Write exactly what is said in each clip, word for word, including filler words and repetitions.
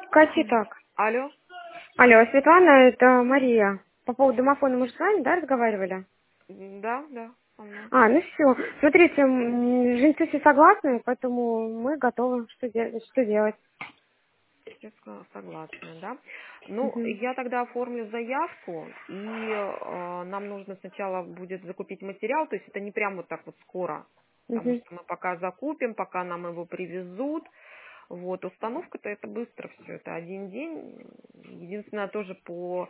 Катя, так. Алло? Алло, Светлана, это Мария. По поводу домофона мы же с вами, да, разговаривали? Да, да, со мной. А, ну все. Смотрите, м, жильцы все согласны, поэтому мы готовы. Что, де- что делать? Все с- согласны, да? Ну, Мгм. я тогда оформлю заявку, и э, нам нужно сначала будет закупить материал, то есть это не прям вот так вот скоро, потому Мгм. что мы пока закупим, пока нам его привезут. Вот, установка-то это быстро все, это один день. Единственное, тоже по,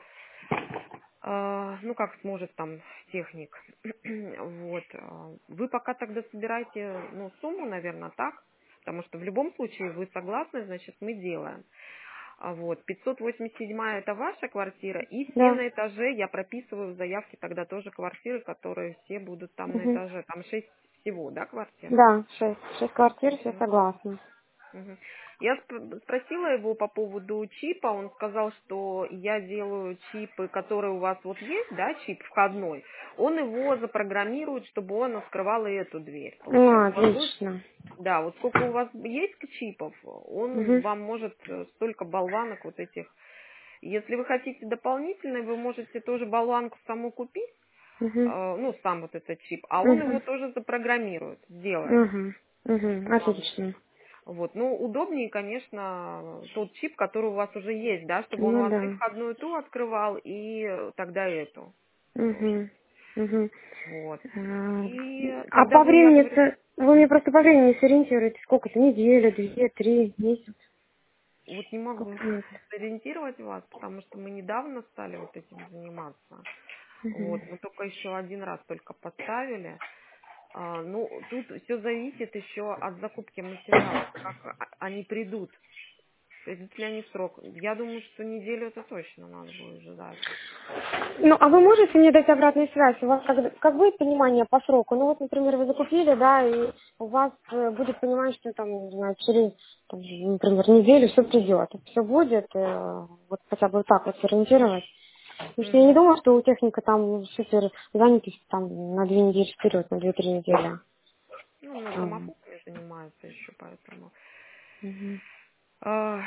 э, ну, как сможет там техник. Вот. э, Вы пока тогда собираете, ну, сумму, наверное, так? Потому что в любом случае вы согласны, значит, мы делаем. А Вот. пятьсот восемьдесят седьмая это ваша квартира, и все Да. на этаже, я прописываю в заявке тогда тоже квартиры, которые все будут там на Мгм. этаже. Там шесть всего, да, квартир? Да, шесть. Шесть квартир, все Мгм. согласны. Мгм. Я сп- спросила его по поводу чипа, он сказал, что я делаю чипы, которые у вас вот есть, да, чип входной, он его запрограммирует, чтобы он открывал и эту дверь, А, получается. Вот вы, отлично. да, вот сколько у вас есть чипов, он Угу. вам может э, столько болванок вот этих. Если вы хотите дополнительно, вы можете тоже болванку саму купить, Угу. э, ну, сам вот этот чип, а он его Угу. тоже запрограммирует, сделает. Угу. Угу. А, вот. Отлично. Вот. Ну, удобнее, конечно, тот чип, который у вас уже есть, да, чтобы он у Ну вас и да. входную ту открывал, и э, тогда эту тоже. Угу. Угу. Вот. А И а тогда по вы, я времени, говорю, это- вы мне просто по времени сориентируете, сколько это, неделя, две, три, месяц, вот не могу сколько месяцев? сориентировать вас, потому что мы недавно стали вот этим заниматься. Угу. Вот. Мы только еще один раз только поставили. А, ну, тут все зависит еще от закупки материалов, как а- они придут. Придут ли они в срок. Я думаю, что неделю это точно надо будет ждать. Ну, а вы можете мне дать обратную связь? У вас как, как будет понимание по сроку? Ну, вот, например, вы закупили, да, и у вас э, будет понимание, что там, не знаю, через, там, например, неделю все придет. Все будет, э, вот хотя бы вот так вот сориентировать. Потому что я не Мгм. думала, что у техника там супер занятость там на две недели вперед, на две-три недели. Ну, он на Ам, домофоне занимается еще, поэтому... мгм. а,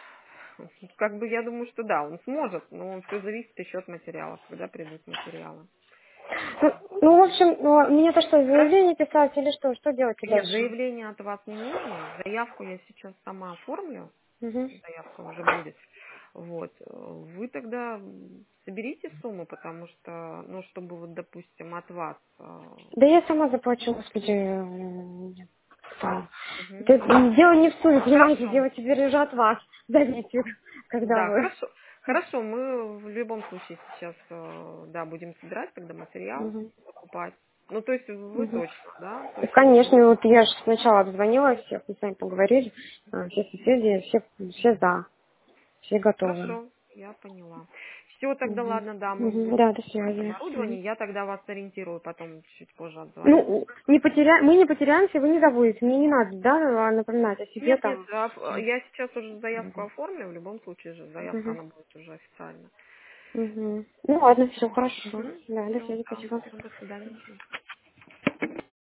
Как бы я думаю, что да, он сможет, но все зависит еще от материалов, когда придут материалы. Ну, ну, в общем, ну, мне то что, Хорошо. заявление писать или что? Что делать Нет, дальше? заявление от вас не нужно. Заявку я сейчас сама оформлю. Мгм. Заявка уже будет. Вот. Вы тогда м, соберите сумму, потому что, ну, чтобы вот, допустим, от вас... а, Да я сама заплачу, господи. м, да. мгм. Это дело не в сумме, понимаете, Хорошо. дело теперь уже от вас зависит, когда Да, вы. хорошо. Хорошо, мы в любом случае сейчас, э, да, будем собирать тогда материал, Мгм. покупать. Ну, то есть вы Мгм. точно, да? То есть вы... Конечно, вот я же сначала обзвонила всех, мы с вами поговорили, а, все соседи, все, все за, все готовы. Хорошо, я поняла. Все, тогда Мгм. ладно, да, мы Мгм. будем Да, до покупать связи. Мгм. оборудование. Я тогда вас ориентирую, потом чуть позже отзвонюсь. Ну, не потеря... мы не потеряемся, вы не забудете. Мне не надо, да, напоминать о себе Нет, нет, там. а, я сейчас уже заявку Мгм. оформлю, в любом случае же заявка, Мгм. она будет уже официально. Мгм. Ну ладно, все хорошо. Да, до Все, связи, да, спасибо. всё, до свидания.